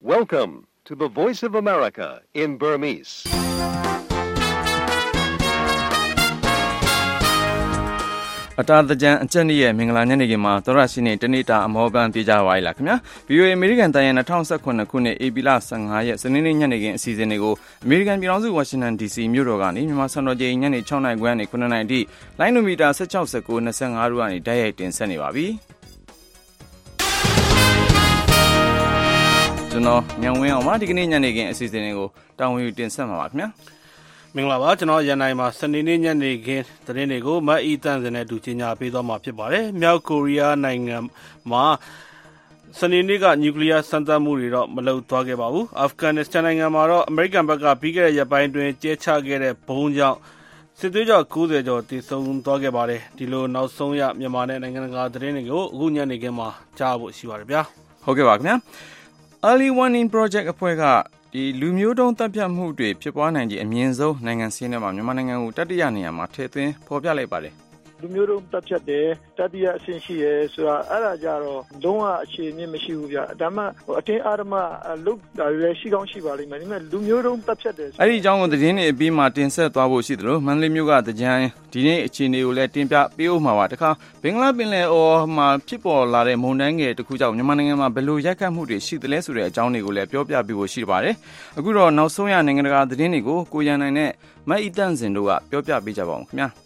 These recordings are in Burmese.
Welcome to the Voice of America in Burmese. ။အတားတကြံအချက်ရဲ့မင်္ဂလာညနေခင်းမှာသောရရှိနေတနေ့တာအမောပန်းပြေးကြပါလားခင်ဗျာ VOA အမေရိကန်တိုင်းရဲ့2019ခုနှစ်ဧပြီလ15ရက်စနေနေ့ညနေခင်းအစီအစဉ်တွေကိုအမေရိကန်ပြည်ထောင်စုဝါရှင်တန် DC မြို့တော်ကနေမြန်မာစံတော်ချိန်ညနေ6:00နာရီခွဲနဲ့9:00နာရီအထိလိုင်းနိုမီတာ16 19 25တို့ကနေတိုက်ရိုက်တင်ဆက်နေပါပြီကျွန်တော်ညံဝင်းအောင်ပါဒီကနေ့ညနေခင်းအစီအစဉ်တွေကိုတာဝန်ယူတင်ဆက်မှာပါခင်ဗျာမင်္ဂလာပါကျွန်တော်ရန်နိုင်မှာစနေနေ့ညနေခင်းသတင်းတွေကိုမတ်အီတန်စင်နဲ့တူချင်ညာပေးသွားမှာဖြစ်ပါတယ်မြောက်ကိုရီးယားနိုင်ငံမှာစနေနေ့ကနျူကလ িয়ার စမ်းသပ်မှုတွေတော့မလုပ်သွားခဲ့ပါဘူးအာဖဂန်နစ္စတန်နိုင်ငံမှာတော့အမေရိကန်ဘက်ကပြီးခဲ့တဲ့ရက်ပိုင်းတွင်ကျဲချခဲ့တဲ့ဘုံကြောင့်စစ်သွေးကြော90ကျော်တည်ဆုံသွားခဲ့ပါတယ်ဒီလိုနောက်ဆုံးရမြန်မာနဲ့နိုင်ငံတကာသတင်းတွေကိုအခုညနေခင်းမှာကြားဖို့ရှိပါတယ်ဗျာဟုတ်ကဲ့ပါခင်ဗျာ Early Warning Project အဖွဲ့ကဒီလူမျိုးတုံးတပ်ဖြတ်မှုတွေဖြစ်ပွားနိုင်ခြေအမြင့်ဆုံးနိုင်ငံစင်းထဲမှာမြန်မာနိုင်ငံကိုတတိယနေရာမှာထည့်သွင်းဖော်ပြလိုက်ပါတယ်လူမျိုးတုံးတပ်ဖြတ်တယ်တတိယအဆင့်ရှိရဲဆိုတာအဲ့ဒါကြတော့လုံးဝအခြေအမြင့်မရှိဘူးဗျဒါမှအတင်းအာရမလုတ်တာတွေရှိကောင်းရှိပါလိမ့်မယ်ဒါပေမဲ့လူမျိုးတုံးတပ်ဖြတ်တယ်အဲ့ဒီအကြောင်းကိုသတင်းတွေအပြီးမှာတင်ဆက်သွားဖို့ရှိသလိုမန္တလေးမြို့ကတကြံဒီနေ့အခြေအနေကိုလည်းတင်ပြပေးဦးမှာပါတခါဘင်္ဂလားပင်လယ်အော်မှာဖြစ်ပေါ်လာတဲ့မုန်တိုင်းငယ်တစ်ခုကြောင့်မြန်မာနိုင်ငံမှာဘယ်လိုရိုက်ခတ်မှုတွေရှိသလဲဆိုတဲ့အကြောင်းတွေကိုလည်းပြောပြပေးဖို့ရှိပါတယ်အခုတော့နောက်ဆုံးရနိုင်ငံတကာသတင်းတွေကိုကိုရန်နိုင်နဲ့မတ်အီတန်စင်တို့ကပြောပြပေးကြပါဦးခင်ဗျာ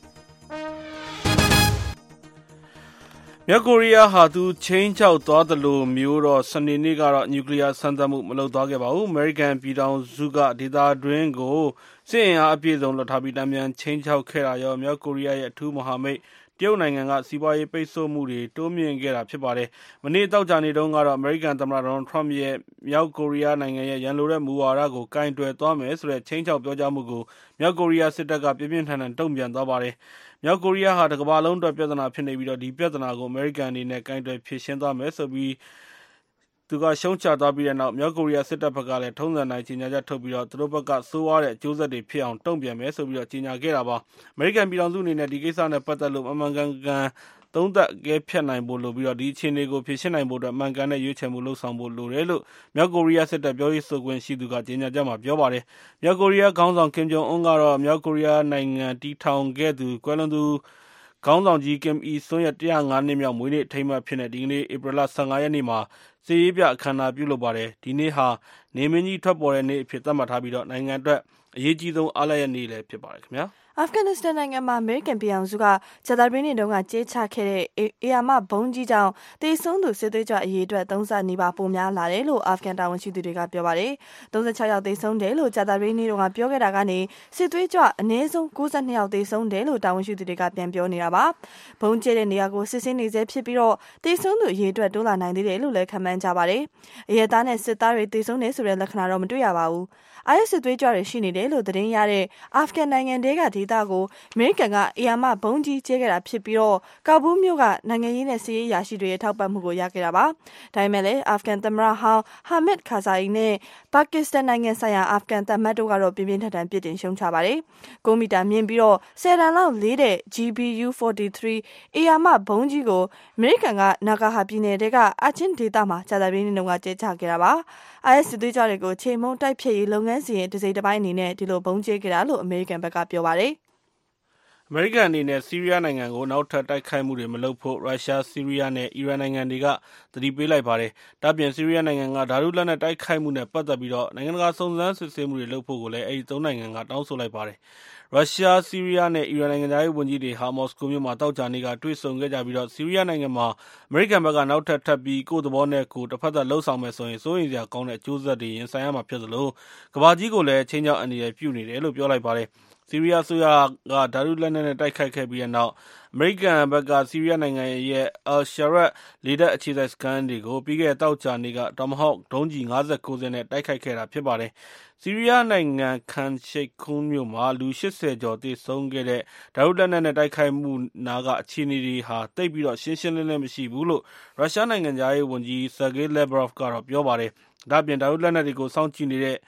မြောက်ကိုရီးယားဟာသူချင်းချောက်သွားသလိုမျိုးတော့စနေနေ့ကတော့နျူကလ িয়ার စမ်းသပ်မှုမလုပ်သွားခဲ့ပါဘူးအမေရိကန်ပြည်ထောင်စုကဒေသတွင်းကိုစစ်အင်အားအပြည့်စုံလွှတ်ထားပြီးတမ်းပြန်ချင်းချောက်ခဲ့တာရောမြောက်ကိုရီးယားရဲ့အထူးမဟာမိတ်တရုတ်နိုင်ငံကစီးပွားရေးပိတ်ဆို့မှုတွေတိုးမြင့်ခဲ့တာဖြစ်ပါတယ်။မနေ့တောက်ကြနေတုန်းကတော့အမေရိကန်သမ္မတဒေါ်နယ်ထရမ့်ရဲ့မြောက်ကိုရီးယားနိုင်ငံရဲ့ရန်လိုတဲ့မူဝါဒကိုကင်တွယ်သွားမယ်ဆိုတဲ့ချင်းချောက်ပြောကြားမှုကိုမြောက်ကိုရီးယားစစ်တပ်ကပြင်းပြင်းထန်ထန်တုံ့ပြန်သွားပါတယ်။မြောက်ကိုရီးယားဟာတစ်ကမ္ဘာလုံးအတွက်ပြဿနာဖြစ်နေပြီးတော့ဒီပြဿနာကိုအမေရိကန်အနေနဲ့ကင်တွယ်ဖြေရှင်းသွားမယ်ဆိုပြီးသူကရှုံးချသွားပြီးတဲ့နောက်မြောက်ကိုရီးယားစစ်တပ်ဘက်ကလည်းထုံးစံတိုင်းကြေညာချက်ထုတ်ပြီးတော့သူတို့ဘက်ကဆိုးဝါးတဲ့အကျိုးဆက်တွေဖြစ်အောင်တုံ့ပြန်မယ်ဆိုပြီးတော့ကြေညာခဲ့တာပါအမေရိကန်ပြည်ထောင်စုအနေနဲ့ဒီကိစ္စနဲ့ပတ်သက်လို့မှန်ကန်သုံးသပ်အကဲဖြတ်နိုင်ဖို့လိုပြီးတော့ဒီအခြေအနေကိုဖြေရှင်းနိုင်ဖို့အတွက်မှန်ကန်တဲ့ရွေးချယ်မှုလှုပ်ဆောင်ဖို့လိုတယ်လို့မြောက်ကိုရီးယားစစ်တပ်ပြောရေးဆိုခွင့်ရှိသူကကြေညာချက်မှာပြောပါတယ်မြောက်ကိုရီးယားခေါင်းဆောင်ကင်ဂျုံအွန်းကတော့မြောက်ကိုရီးယားနိုင်ငံတည်ထောင်ခဲ့သူကွယ်လွန်သူခေါင်းဆောင်ကြီးကင်အီဆွန်းရဲ့105နှစ်မြောက်မွေးနေ့အထိမ်းအမှတ်ဖြစ်တဲ့ဒီကနေ့ဧပြီလ15ရက်နေ့မှာစစ်ရေးပြအခမ်းအနားပြုလုပ်ပါတယ်ဒီနေ့ဟာနေမင်းကြီးထွက်ပေါ်တဲ့နေ့အဖြစ်သတ်မှတ်ထားပြီးတော့နိုင်ငံအတွက်အရေးကြီးဆုံးအားလပ်ရက်နေ့လည်းဖြစ်ပါတယ်ခင်ဗျာအာဖဂန်နစ္စတန်နိုင်ငံမှာအမေရိကန်ပြည်ထောင်စုကဂျာတာပင်းနေတုန်းကကြေးချခဲ့တဲ့အေယာမဘုံကြီးကြောင့်တေဆုံးသူစစ်သွေးကြွအရေးအတွက်30နီးပါးပိုများလာတယ်လို့အာဖဂန်တာဝန်ရှိသူတွေကပြောပါတယ်36ယောက်တေဆုံးတယ်လို့ဂျာတာပင်းနေတုန်းကပြောခဲ့တာကနေစစ်သွေးကြွအနည်းဆုံး92ယောက်တေဆုံးတယ်လို့တာဝန်ရှိသူတွေကပြန်ပြောနေတာပါဘုံကျဲတဲ့နေရာကိုစစ်ဆေးနေဆဲဖြစ်ပြီးတော့တေဆုံးသူအရေးအတွက်တိုးလာနိုင်သေးတယ်လို့လည်းခန့်မှန်းကြပါတယ်အရဲသားနဲ့စစ်သားတွေတေဆုံးတယ်ဆိုတဲ့လက္ခဏာတော့မတွေ့ရပါဘူးIS စစ်သွေးကြွတွေရှိနေတယ်လို့သတင်းရတဲ့အာဖဂန်နိုင်ငံတွေကဒေသကိုအမေရိကန်ကအေယာမဘုံကြီးကျဲခဲ့တာဖြစ်ပြီးတော့ကာဘူးမြို့ကနိုင်ငံရေးနဲ့စစ်ရေးရာရှိတွေရဲ့ထောက်ပံ့မှုကိုရခဲ့တာပါ။ဒါပေမဲ့လည်းအာဖဂန်သမ္မတဟောင်းဟာမစ်ခါဇာအီနဲ့ပါကစ္စတန်နိုင်ငံဆိုင်ရာအာဖဂန်တပ်မတ်တို့ကတော့ပြင်းပြင်းထန်ထန်ပြစ်တင်ရှုံချပါတယ်။9 မီတာမြင့်ပြီးတော့10 တန်လောက်လေးတဲ့ GBU-43 အေယာမဘုံကြီးကိုအမေရိကန်ကနာဂါဟာပြည်နယ်ကအချင်းဒေသမှာဂျာတာပင်းနေတုန်းကကျဲချခဲ့တာပါ။ IS စစ်သွေးကြွတွေကိုချိန်မုံတိုက်ဖျက်ရေးလုပ်ငန်းစဉ်ရဲ့တစ်စိတ်တစ်ပိုင်းအနေနဲ့ဒီလိုဘုံကျဲခဲ့တာလို့အမေရိကန်ဘက်ကပြောပါတယ်အမေရိကန်အနေနဲ့ဆီးရီးယားနိုင်ငံကိုနောက်ထပ်တိုက်ခိုက်မှုတွေမလုပ်ဖို့ရုရှားဆီးရီးယားနဲ့အီရန်နိုင်ငံတွေကသတိပေးလိုက်ပါတယ်။ဒါ့ပြင်ဆီးရီးယားနိုင်ငံကဓာတုလက်နက်တိုက်ခိုက်မှုနဲ့ပတ်သက်ပြီးတော့နိုင်ငံတကာစုံစမ်းစစ်ဆေးမှုတွေလုပ်ဖို့ကိုလည်းအဲဒီသုံးနိုင်ငံကတောင်းဆိုလိုက်ပါတယ်။ရုရှားဆီးရီးယားနဲ့အီရန်နိုင်ငံသားရေးဝန်ကြီးတွေဟာမော်စကိုမြို့မှာတောက်ကြနေကတွေ့ဆုံခဲ့ကြပြီးတော့ဆီးရီးယားနိုင်ငံမှာအမေရိကန်ဘက်ကနောက်ထပ်ပြီးကိုယ့်သဘောနဲ့ကိုယ်တစ်ဖက်သက်လှုပ်ဆောင်မယ်ဆိုရင်စိုးရိမ်စရာကောင်းတဲ့အကျိုးဆက်တွေရင်ဆိုင်ရမှာဖြစ်သလိုကမ္ဘာကြီးကိုလည်းချင်းချောက်အန္တရာယ်ပြုနေတယ်လို့ပြောလိုက်ပါတယ်။ဆီးရီးယားအစိုးရကဓာတုလက်နက်နဲ့တိုက်ခိုက်ခဲ့ပြီးတဲ့နောက်အမေရိကန်ဘက်ကဆီးရီးယားနိုင်ငံရဲ့အယ်ရှာရက်လေတပ်အခြေစိုက်စခန်းတွေကိုပြီးခဲ့တဲ့တောက်ကြနေကတမဟောက်ဒုံးကြီး59စင်းနဲ့တိုက်ခိုက်ခဲ့တာဖြစ်ပါတယ်။ဆီးရီးယားနိုင်ငံခန်ရှိတ်ခွန်းမြို့မှာလူ80ကျော်သေဆုံးခဲ့တဲ့ဓာတုလက်နက်နဲ့တိုက်ခိုက်မှုနာကအခြေအနေတွေဟာတိတ်ပြီးတော့ရှင်းရှင်းလင်းလင်းမရှိဘူးလို့ရုရှားနိုင်ငံသားရေးဝန်ကြီးဆာဂေးလက်ဗရော့ဗ်ကတော့ပြောပါတယ်။ဒါ့အပြင်ဓာတုလက်နက်တွေကိုစောင့်ကြည့်နေတဲ့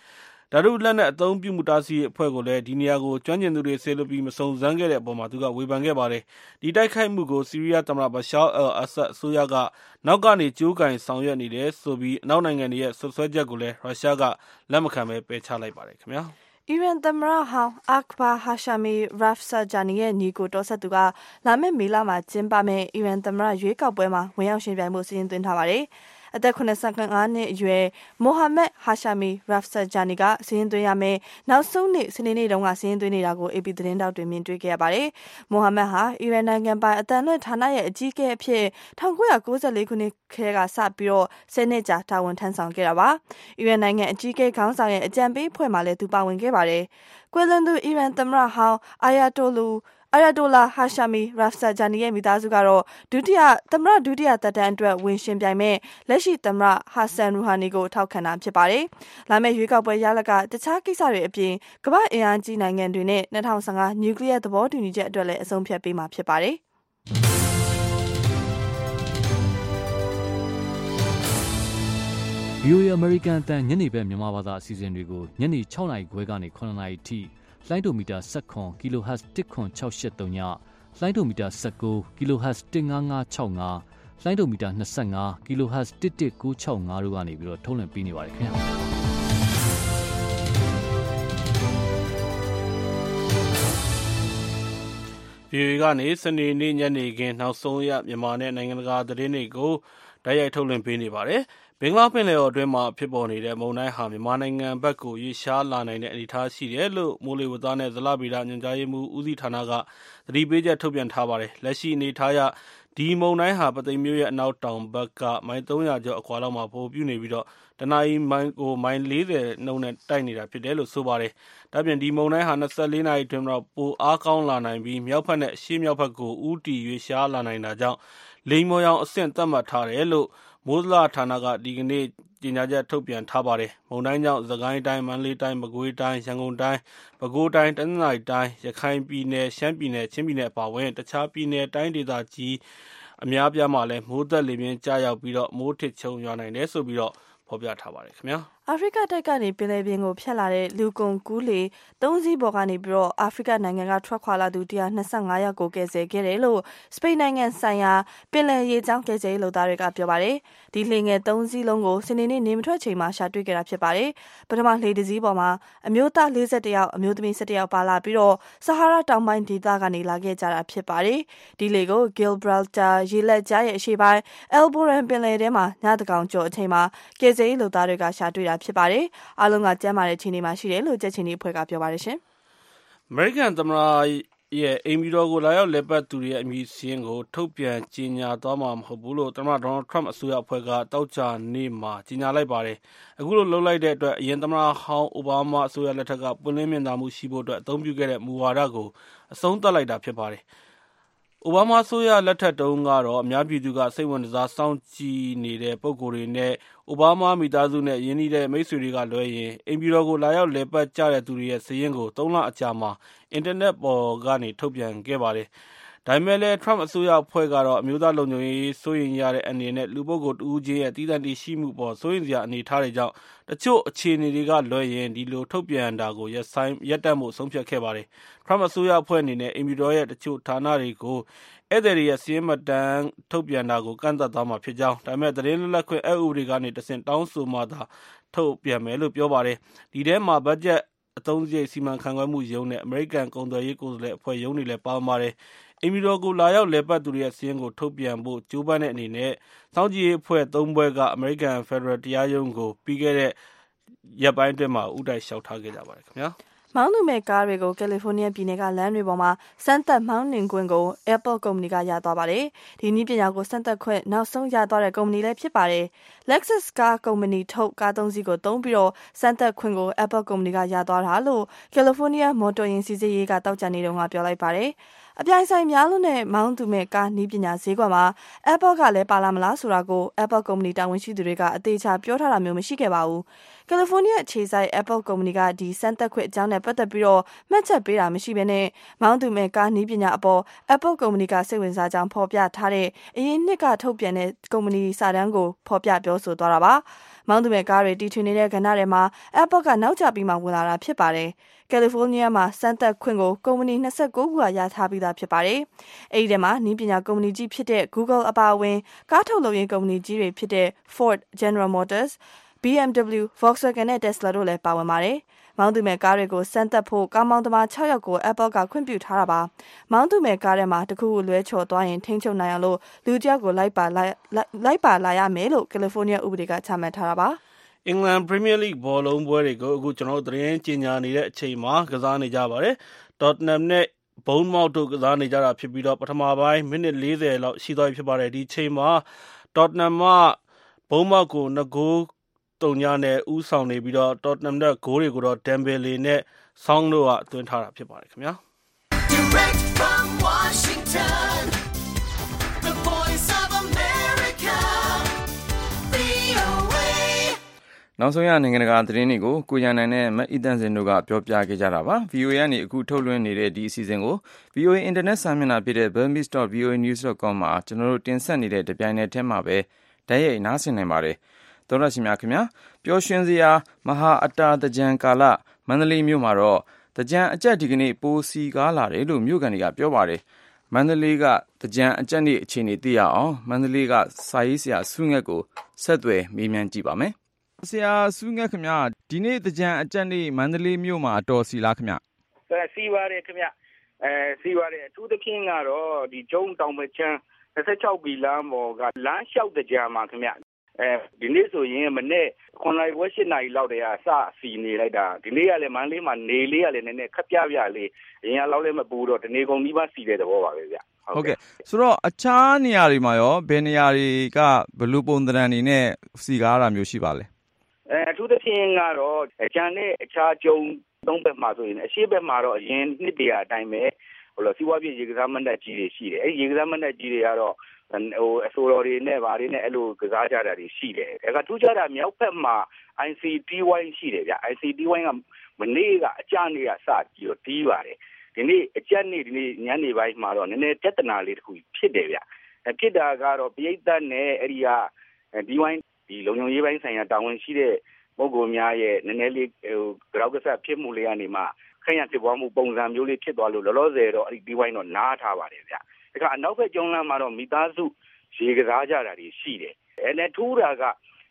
ဓာတုလက်နက်အသုံးပြုမှုတားဆီးရေးအဖွဲ့ကိုလည်းဒီနေရာကိုကျွမ်းကျင်သူတွေဆေလွှတ်ပြီးမစုံစမ်းခဲ့တဲ့အပေါ်မှာသူကဝေဖန်ခဲ့ပါတယ်။ဒီတိုက်ခိုက်မှုကိုဆီးရီးယားသမ္မတ Bashar al-Assad အစိုးရကနောက်ကနေကြိုးကင်ဆောင်ရွက်နေတယ်ဆိုပြီးအနောက်နိုင်ငံတွေရဲ့ဆွဆွဲချက်ကိုလည်းရုရှားကလက်မခံဘဲပယ်ချလိုက်ပါတယ်ခင်ဗျာ။အီရန်သမ္မတဟောင်း Akbar Hashemi Rafsanjani ရဲ့ညီကိုတော်ဆက်သူကလာမယ့်မေလမှာကျင်းပမယ့်အီရန်သမ္မတရွေးကောက်ပွဲမှာဝင်ရောက်ရှင်ပြိုင်ဖို့စီစဉ်သွင်းထားပါတယ်။အသက်85နှစ်အရွယ် Mohammad Hashemi Rafsanjani ကစီရင်သွင်းရမယ်နောက်ဆုံးနေ့စနေနေ့တုန်းကစီရင်သွင်းနေတာကို AP သတင်းတောက်တွေမြင်တွေ့ခဲ့ရပါတယ်။ Mohammad ဟာအီရန်နိုင်ငံပိုင်အသံလွှင့်ဌာနရဲ့အကြီးအကဲအဖြစ်1994ခုနှစ်ကစပြီး10နှစ်ကြာတာဝန်ထမ်းဆောင်ခဲ့တာပါ။အီရန်နိုင်ငံအကြီးအကဲခေါင်းဆောင်ရဲ့အကြံပေးအဖွဲ့မှာလည်းသူပါဝင်ခဲ့ပါတယ်။ကွယ်လွန်သူအီရန်သမ္မတဟောင်း Ayatollah Hashemi Rafsanjani ရဲ့မိသားစုကတော့သမ္မတဒုတိယသက်တမ်းအတွက်ဝင်ရှင်ပြိုင်မဲ့လက်ရှိသမ္မတ Hassan Rouhani ကိုထောက်ခံတာဖြစ်ပါတယ်။လာမယ့်ရွေးကောက်ပွဲရလဒ်ကတခြားကိစ္စတွေအပြင်ကမ္ဘာ့အင်အားကြီးနိုင်ငံတွေနဲ့2015နျူကလ িয়ার သဘောတူညီချက်အတွက်လည်းအဆုံးဖြတ်ပေးမှာဖြစ်ပါတယ်။ VOA American အတန်ညနေပဲမြန်မာဘာသာအစီအစဉ်တွေကိုညနေ6:00 နာရီခွဲကနေ9:00 နာရီထိလိုင်းဒိုမီတာ19 kHz 10683ညလိုင်းဒိုမီတာ19 kHz 15565လိုင်းဒိုမီတာ25 kHz 11965တို့ကနေပြီးတော့ထုတ်လွှင့်ပေးနေပါတယ်ခင်ဗျာ VOA ကနေစနေနေ့ညနေခင်းနောက်ဆုံးရမြန်မာနဲ့နိုင်ငံတကာသတင်းတွေကိုတိုက်ရိုက်ထုတ်လွှင့်ပေးနေပါတယ်ဘင်္ဂလားပင်လယ်အော်အတွင်းမှာဖြစ်ပေါ်နေတဲ့မုန်တိုင်းဟာမြန်မာနိုင်ငံဘက်ကိုရွေ့ရှားလာနိုင်တဲ့အနေအထားရှိတယ်လို့မိုးလေဝသနဲ့ဇလဗေဒညွှန်ကြားရေးမှူးဦးစီးဌာနကသတိပေးချက်ထုတ်ပြန်ထားပါတယ်။လက်ရှိအနေအထားအရဒီမုန်တိုင်းဟာပသိမ်မြို့ရဲ့အနောက်တောင်ဘက်ကမိုင်300ကျော်အကွာလောက်မှာဗဟိုပြုနေပြီးတော့တနအီမိုင်40နှုန်းနဲ့တိုက်နေတာဖြစ်တယ်လို့ဆိုပါတယ်။ဒါ့အပြင်ဒီမုန်တိုင်းဟာ24နာရီအတွင်းမှာပိုအားကောင်းလာနိုင်ပြီးမြောက်ဘက်နဲ့အရှေ့မြောက်ဘက်ကိုဦးတည်ရွေ့ရှားလာနိုင်တာကြောင့်လိမ်မော်ရောင်အဆင့်သတ်မှတ်ထားတယ်လို့မိုးဇလဌာနကဒီကနေ့ကြေညာချက်ထုတ်ပြန်ထားပါတယ်။မုန်တိုင်းကြောင့်စကိုင်းတိုင်းမန္တလေးတိုင်းမကွေးတိုင်းရန်ကုန်တိုင်းပဲခူးတိုင်းတနင်္သာရီတိုင်းရခိုင်ပြည်နယ်ရှမ်းပြည်နယ်ချင်းပြည်နယ်အပါအဝင်တခြားပြည်နယ်တိုင်းဒေသကြီးအများပြားမှာလည်းမိုးသက်လေပြင်းကြားရောက်ပြီးတော့မိုးထစ်ချုံရွာနိုင်တယ်ဆိုပြီးတော့ဖော်ပြထားပါတယ်ခင်ဗျာ။အာဖရိကတိုက်ကနေပင်လယ်ပြင်ကိုဖြတ်လာတဲ့လူကုန်ကူးလေ3စီးပေါ်ကနေပြီးတော့အာဖရိကနိုင်ငံကထွက်ခွာလာသူ125ယောက်ကိုကယ်ဆယ်ခဲ့တယ်လို့စပိန်နိုင်ငံဆိုင်ရာပင်လယ်ရေကြောင်းကယ်ဆယ်ရေးလုပ်သားတွေကပြောပါတယ်။ဒီလှေငယ်3စီးလုံးကိုစနေနေ့နေမထွက်ချိန်မှာရှာတွေ့ခဲ့တာဖြစ်ပါတယ်။ပထမလှေတစ်စီးပေါ်မှာအမျိုးသား41ယောက်အမျိုးသမီး17ယောက်ပါလာပြီးတော့ဆဟာရာတောင်ပိုင်းဒေသကနေလာခဲ့ကြတာဖြစ်ပါတယ်။ဒီလှေကို Gibraltar ရေလက်ကြားရဲ့အရှေ့ပိုင်း Alboran ပင်လယ်ထဲမှာညတကောင်ကျော်အချိန်မှာကယ်ဆယ်ရေးလုပ်သားတွေကရှာတွေ့တာဖြစ်ပါတယ်။အားလုံးကကျန်းမာတဲ့ခြေအနေမှာရှိတယ်လို့ကြက်ချင်ဒီအဖွဲ့ကပြောပါတယ်ရှင်။ American သမ္မတရဲ့အိမ်ပြည်တော်ကိုလာရောက်လည်ပတ်သူတွေရဲ့အမည်စာရင်းကိုထုတ်ပြန်ကြေညာသွားမှာမဟုတ်ဘူးလို့သမ္မတ Donald Trump အစိုးရအဖွဲ့ကတောက်ကြနေ့မှာကြေညာလိုက်ပါတယ်။အခုလိုလုပ်လိုက်တဲ့အတွက်အရင်သမ္မတဟောင်းအိုဘားမားအစိုးရလက်ထက်ကပွင့်လင်းမြင်သာမှုရှိဖို့အတွက်အသုံးပြုခဲ့တဲ့မူဝါဒကိုအဆုံးသတ်လိုက်တာဖြစ်ပါတယ်။အိုဘားမားဆိုရလက်ထက်တုန်းကတော့အများပြည်သူကစိတ်ဝင်စားစောင့်ကြည့်နေတဲ့ပုံကိုယ်တွေနဲ့အိုဘားမားမိသားစုနဲ့ရင်းနှီးတဲ့မိတ်ဆွေတွေကလွဲရင်အိမ်ပြည်တော်ကိုလာရောက်လည်ပတ်ကြတဲ့သူတွေရဲ့စာရင်းကို3လအကြာမှာအင်တာနက်ပေါ်ကနေထုတ်ပြန်ခဲ့ပါတယ်။ဒါပေမဲ့လည်း Trump အစိုးရအဖွဲ့ကတော့အမျိုးသားလုံခြုံရေးစိုးရိမ်ရတဲ့အနေနဲ့လူပုဂ္ဂိုလ်တဦးချင်းရဲ့တည်တံ့တည်ရှိမှုပေါ်စိုးရိမ်စရာအနေထားတွေကြောင့်တချို့အခြေအနေတွေကလွဲရင်ဒီလိုထုတ်ပြန်တာကိုရပ်တန့်ဖို့ဆုံးဖြတ်ခဲ့ပါတယ်။ Trump အစိုးရအဖွဲ့အနေနဲ့အိမ်ပြည်တော်ရဲ့တချို့ဌာနတွေကိုဧည့်သည်တွေရဲ့စာရင်းမှတ်တမ်းထုတ်ပြန်တာကိုကန့်သတ်သွားမှာဖြစ်ကြောင်းဒါပေမဲ့သတင်းလွတ်လပ်ခွင့်အက်ဥပဒေကနေတဆင့်တောင်းဆိုမှသာထုတ်ပြန်မယ်လို့ပြောပါတယ်။ဒီထဲမှာဘတ်ဂျက်အသုံးစရိတ်စီမံခန့်ခွဲမှုရုံးနဲ့အမေရိကန်ကုန်သွယ်ရေးကိုယ်စားလှယ်အဖွဲ့ရုံးတွေလည်းပါဝင်ပါတယ်။အိမ်ပြည်တော်ကိုလာရောက်လည်ပတ်သူတွေရဲ့စာရင်းကိုထုတ်ပြန်ဖို့ကြိုးပမ်းတဲ့အနေနဲ့စောင့်ကြည့်ရေးအဖွဲ့3ဘွဲကအမေရိကန်ဖက်ဒရယ်တရားရုံးကိုပြီးခဲ့တဲ့ရက်ပိုင်းအတွင်းမှာဦးတိုက်လျှောက်ထားခဲ့ကြပါတယ်ခင်ဗျာ။မောင်းသူမဲ့ကားတွေကိုကယ်လီဖိုးနီးယားပြည်နယ်ကလမ်းတွေပေါ်မှာစမ်းသပ်မောင်းနှင်ခွင့်ကို Apple ကုမ္ပဏီကရသွားပါတယ်။ဒီနည်းပညာကိုစမ်းသပ်ခွင့်နောက်ဆုံးရသွားတဲ့ကုမ္ပဏီလည်းဖြစ်ပါတယ်။ Lexus ကားကုမ္ပဏီထုတ်ကား3စီးကိုသုံးပြီးတော့စမ်းသပ်ခွင့်ကို Apple ကုမ္ပဏီကရသွားတာလို့ကယ်လီဖိုးနီးယားမော်တော်ယာဉ်စီးဆင်းရေးကတောက်ကြနေတုန်းကပြောလိုက်ပါတယ်။အပြိုင်ဆိုင်များလို့နဲ့မောင်းသူမဲ့ကားနည်းပညာဈေးကွက်မှာ Apple ကလည်းပါလာမလားဆိုတာကို Apple ကုမ္ပဏီတာဝန်ရှိသူတွေကအသေးချာပြောထားတာမျိုးမရှိခဲ့ပါဘူး။ကယ်လီဖိုးနီးယားအခြေစိုက် Apple ကုမ္ပဏီကဒီစမ်းသပ်ခွင့်အကြောင်းနဲ့ပတ်သက်ပြီးတော့မှတ်ချက်ပေးတာမရှိဘဲနဲ့မောင်းသူမဲ့ကားနည်းပညာအပေါ် Apple ကုမ္ပဏီကစိတ်ဝင်စားကြောင်းဖော်ပြထားတဲ့အရင်နှစ်ကထုတ်ပြန်တဲ့ကုမ္ပဏီစာတမ်းကိုဖော်ပြပြောဆိုသွားတာပါ။မောင်းသူမဲ့ကားတွေတီထွင်နေတဲ့ကဏ္ဍထဲမှာ Apple ကနောက်ကျပြီးမှဝင်လာတာဖြစ်ပါတယ်။ကယ်လီဖိုးနီးယားမှာစမ်းသပ်ခွင့်ကိုကုမ္ပဏီ29ခုကရထားပြီးသားဖြစ်ပါတယ်။အဲဒီထဲမှာနည်းပညာကုမ္ပဏီကြီးဖြစ်တဲ့ Google အပါအဝင်ကားထုတ်လုပ်ရေးကုမ္ပဏီကြီးတွေဖြစ်တဲ့ Ford, General Motors, BMW, Volkswagen နဲ့ Tesla တို့လည်းပါဝင်ပါတယ်။မောင်းသူမဲ့ကားတွေကိုစမ်းသပ်ဖို့ကားမောင်းသမား6ယောက်ကို Apple ကခွင့်ပြုထားတာပါ။မောင်းသူမဲ့ကားထဲမှာတစ်ခုခုလွဲချော်သွားရင်ထိန်းချုပ်နိုင်အောင်လို့လူတစ်ယောက်ကိုလိုက်ပါလာရမယ်လို့ကယ်လီဖိုးနီးယားဥပဒေကချမှတ်ထားတာပါ။အင်္ဂလန် Premier League ဘောလုံးပွဲတွေကိုအခုကျွန်တော်တို့သတင်းကြေညာနေတဲ့အချိန်မှာကစားနေကြပါတယ်။ Tottenham နဲ့ Bournemouth တို့ကစားနေကြတာဖြစ်ပြီးတော့ပထမပိုင်းမိနစ်40လောက်ရှိသွားပြီဖြစ်ပါတယ်။ဒီချိန်မှာ Tottenham က Bournemouth ကို2ဂိုး3 နဲ့ဦးဆောင်နေပြီးတော့ Tottenham နဲ့ဂိုးတွေကိုတော့ Dembele နဲ့ Song တို့ကသွင်းထားတာဖြစ်ပါတယ်ခင်ဗျာ။ Direct from Washington, the voice of America, VOA နောက်ဆုံးရနိုင်ငံတကာသတင်းတွေကိုကိုရန်နိုင်နဲ့မအီတန်စင်တို့ကပြောပြခဲ့ကြတာပါ။ VOA ကနေအခုထုတ်လွှင့်နေတဲ့ဒီအစီအစဉ်ကို VOA Internet စာမျက်နှာဖြစ်တဲ့ burmese.voanews.com မှာကျွန်တော်တို့တင်ဆက်နေတဲ့တပြိုင်နက်တည်းမှာပဲတိုက်ရိုက်နားဆင်နိုင်ပါတယ်။သောရရှိမြခင်ဗျာပျော်ရွှင်စရာမဟာအတာသကြံကာလမန္တလေးမြို့မှာတော့သကြံအကြက်ဒီကနေ့ပိုစီကားလာတယ်လို့မြို့ကန်တွေကပြောပါတယ်။မန္တလေးကသကြံအကြက်နေ့အခြေအနေသိရအောင်မန္တလေးကစာရေးဆရာစုငှက်ကိုဆက်သွယ်မေးမြန်းကြည့်ပါမယ်။ဆရာစုငှက်ခင်ဗျာဒီနေ့သကြံအကြက်နေ့မန္တလေးမြို့မှာတော်စီလားခင်ဗျ။စီပါတယ်ခင်ဗျ။စီပါတယ်အထူးသဖြင့်ကတော့ဒီကျုံတောင်ပချမ်း26ဘီလမ်းပေါ်ကလမ်းလျှောက်သကြံမှာခင်ဗျဒီနေ့ဆိုရင်မနေ့9နာရီခွဲ10နာရီလောက်တည်းကစစီနေလိုက်တာဒီနေ့ကလည်းမန္တလေးမှာနေလေးကလည်းနည်းနည်းခက်ပြပြလေးအရင်ကလောက်လည်းမပူတော့တနေကုန်ဒီပါစီတဲ့သဘောပါပဲဗျဟုတ်ကဲ့ဆိုတော့အခြားနေရာတွေမှာရောဘယ်နေရာတွေကဘလူပုံသဏ္ဍာန်တွေနဲ့စီကားတာမျိုးရှိပါလဲအထူးသဖြင့်ကတော့ကျန်တဲ့အခြားကျုံသုံးဘက်မှာဆိုရင်အရှိဘက်မှာတော့အရင်နှစ်တရာအတိုင်းပဲစီးပွားရေးရေကစားမဏ္ဍပ်ကြီးတွေရှိတယ်အဲဒီရေကစားမဏ္ဍပ်ကြီးတွေကတော့အဆိုတော်တွေနဲ့ဗာတွေနဲ့အဲ့လိုကစားကြတာတွေရှိတယ်။ဒါကထူးခြားတာမြောက်ဘက်မှာ ICTY ရှိတယ်ဗျ။ ICTY ကမနေ့ကအကြနေကစပြီးတော့တီးပါတယ်။ဒီနေ့အကြနေ့ဒီနေ့ညနေပိုင်းမှာတော့နည်းနည်းပြဿနာလေးတစ်ခုဖြစ်တယ်ဗျ။ဖြစ်တာကတော့ပိဋကတ်နဲ့အဲ့ဒီကDY ဒီလုံခြုံရေးပိုင်းဆိုင်ရာတာဝန်ရှိတဲ့ပုဂ္ဂိုလ်များရဲ့နည်းနည်းလေးကြောက်ကစားဖြစ်မှုလေးကနေမှခရရဖြစ်ပွားမှုပုံစံမျိုးလေးဖြစ်သွားလို့လောလောဆယ်တော့အဲ့ဒီ DY တော့နားထားပါတယ်ဗျ။ဒါကအနောက်ဘက်ကျုံးလမ်းမှာတော့မိသားစုရေကစားကြတာတွေရှိတယ်။အဲ့နဲ့ထူးတာက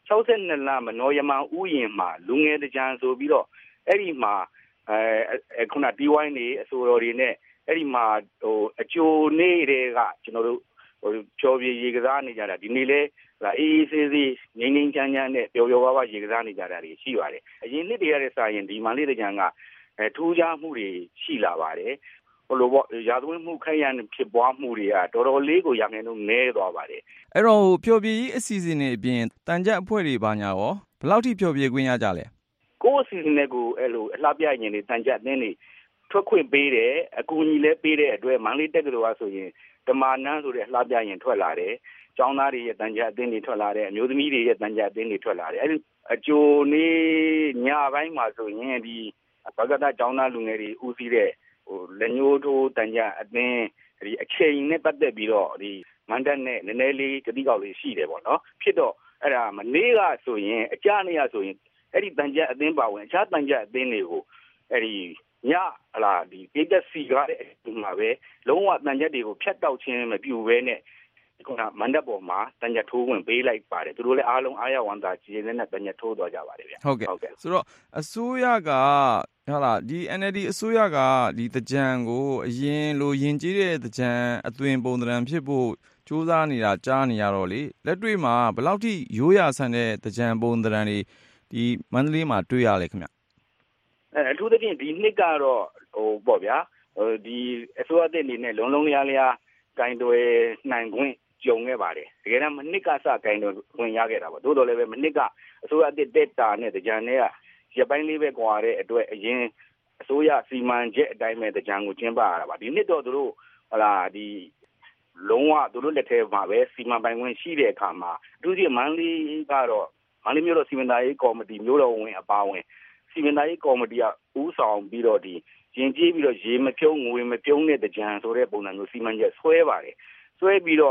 62လမ်းမနောယမန်ဥယျာဉ်မှာလူငယ်တကြံဆိုပြီးတော့အဲ့ဒီမှာခုန DY နေအဆိုတော်တွေနဲ့အဲ့ဒီမှာအကျိုးနေတဲ့ကကျွန်တော်တို့ချော်ပြေရေကစားနေကြတာဒီနေ့လဲအေးအေးဆေးဆေးငိမ့်ငိမ့်ချမ်းချမ်းနဲ့ပျော်ပျော်ပါးပါးရေကစားနေကြတာတွေရှိပါတယ်။အရင်နှစ်တည်းရတဲ့စာရင်ဒီမန္တလေးတကြံကထူးခြားမှုတွေရှိလာပါတယ်။ဟိုလိုပေါ့ရာဇဝတ်မှုခိုင်ရန်ဖြစ်ပွားမှုတွေကတော်တော်လေးကိုရငယ်နှုန်းနည်းသွားပါတယ်အဲ့တော့ဖျော်ဖြေရေးအစီအစဉ်တွေအပြင်တန်ကြပ်အဖွဲ့တွေပါညာရောဘယ်လောက်ထိဖျော်ဖြေခွင့်ရကြလဲကိုယ့်အစီအစဉ်တွေကိုအဲ့လိုအလှပြရင်တွေတန်ကြပ်အသင်းတွေထွက်ခွင့်ပေးတယ်အကူအညီလည်းပေးတဲ့အတွက်မန္တလေးတက္ကသိုလ်ကဆိုရင်ဓမ္မနန်းဆိုတဲ့အလှပြရင်ထွက်လာတယ်ကျောင်းသားတွေရဲ့တန်ကြပ်အသင်းတွေထွက်လာတယ်အမျိုးသမီးတွေရဲ့တန်ကြပ်အသင်းတွေထွက်လာတယ်အဲ့ဒီအကျိုးနေ့ညပိုင်းမှာဆိုရင်ဒီဘဂဒကျောင်းသားလူငယ်တွေဦးစီးတဲ့လက်ညှိုးထိုးတန်ကြအသင်းဒီအချိန်နဲ့ပတ်သက်ပြီးတော့ဒီမန္တနဲ့နည်းနည်းလေးကတိကောက်လေးရှိတယ်ပေါ့နော်ဖြစ်တော့အဲ့ဒါမနေ့ကဆိုရင်အကြနေရဆိုရင်အဲ့ဒီတန်ကြအသင်းပါဝင်အခြားတန်ကြအသင်းတွေကိုအဲ့ဒီညဟလာဒီပိတ်စီကားတဲ့အချိန်မှာပဲလုံးဝတန်ကြတွေကိုဖြတ်တောက်ခြင်းမပြုဘဲနဲ့ခုနမန္တပေါ်မှာတန်ကြထိုးဝင်ပေးလိုက်ပါတယ်သူတို့လည်းအားလုံးအားရဝမ်းသာကြည်နဲ့တန်ကြထိုးသွားကြပါတယ်ဗျဟုတ်ကဲ့ဆိုတော့အစိုးရကဟုတ်လားဒီ NLD အစိုးရကဒီတကြံကိုအရင်လိုယဉ်ကျေးတဲ့တကြံအသွင်ပုံသဏ္ဍာန်ဖြစ်ဖို့စူးစမ်းနေတာကြားနေရတော့လေလက်တွေ့မှာဘယ်လောက်ထိရိုးရာဆန်တဲ့တကြံပုံသဏ္ဍာန်တွေဒီမန္တလေးမှာတွေ့ရလဲခင်ဗျအထူးသဖြင့်ဒီနှစ်ကတော့ပေါ့ဗျာဒီအစိုးရတဲ့အနေနဲ့လုံးလုံးလျားလျားဂိုင်းတွေနိုင်ခွင့်ကြုံခဲ့ပါတယ်တကယ်တော့မနှစ်ကစဂိုင်းတွေဝင်ရခဲ့တာပေါ့သို့တော်လည်းပဲမနှစ်ကအစိုးရတဲ့တာနဲ့တကြံတွေကရပိုင်းလေးပဲကွာတဲ့အတွက်အရင်အစိုးရစီမံချက်အတိုင်းပဲတကြံကိုကျင်းပရတာပါဒီနှစ်တော့သူတို့ဟလာဒီလုံးဝသူတို့လက်ထဲမှာပဲစီမံပိုင်ခွင့်ရှိတဲ့အခါမှာအထူးသဖြင့်မန္တလေးကတော့မန္တလေးမြို့တော်စီမံသားရေးကော်မတီမြို့တော်ဝင်အပါဝင်စီမံသားရေးကော်မတီကဦးဆောင်ပြီးတော့ဒီရင်ကျေးပြီးတော့ရေမပြုံးငွေမပြုံးတဲ့တကြံဆိုတဲ့ပုံစံမျိုးစီမံချက်ဆွဲပါတယ်ဆွဲပြီးတော့